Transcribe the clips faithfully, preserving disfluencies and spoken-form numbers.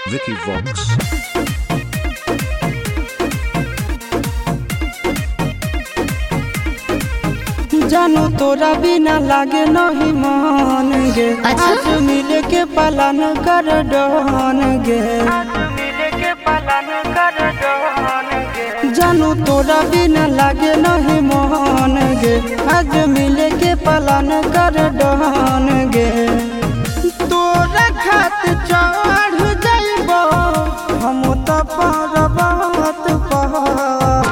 Vicky Vox. जानू तोरा बिना लागे नहीं मान गे। अच्छा? आज मिले के पालन कर डन गे। जानू तोरा बिना लागे नहीं मान गे। आज मिले के पालन कर डन गे। तोरा खात चढ़ जाइबो हम तो पर्वत पर।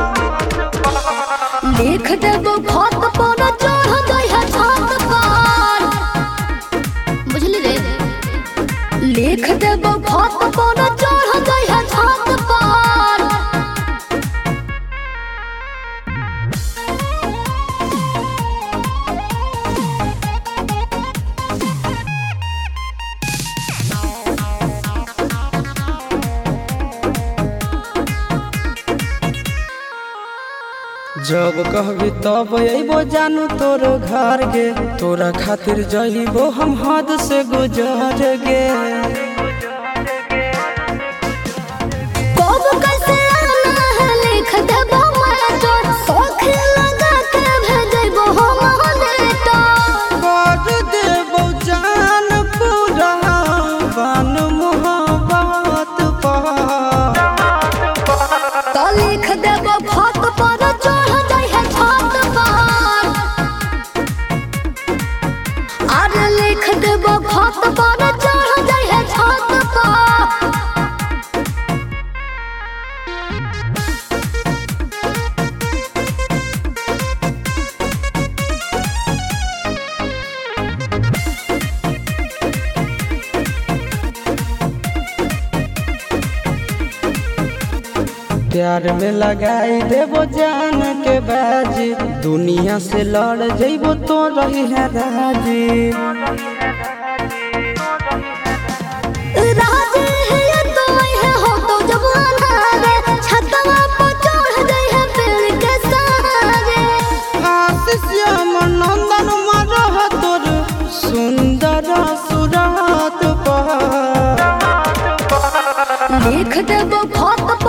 लिख देबो खत पर चढ़ गया छत पर। बुझली रे? लिख देबो खत पर चढ़ गया छत पर। जब कहबी तब अइबो जानू तोर घर गे। तोरा खातिर जइबो हम हद से गुजर गे। कब कैसे आना है लिख देबो मैं तो शौक लगा के भेजबो हम लेटर। कर देबो जान पूरा बन मोहब्बत पर। तो लिख देबो खत पर चढ़ जाइए छत पर। अरे लिख देबो खत पर चढ़ जाइए छत पर। प्यार में लगाई देबो जान के बाजी। दुनिया से लड़ जइबो तो रही है राजी। राजी है तो है हो तो जवान रे। छतवा पर चढ़ जाइए पेड़ के सहारे। आशीष नंदन मरह तोर सुंदर सुरात पर। लिख देबो खत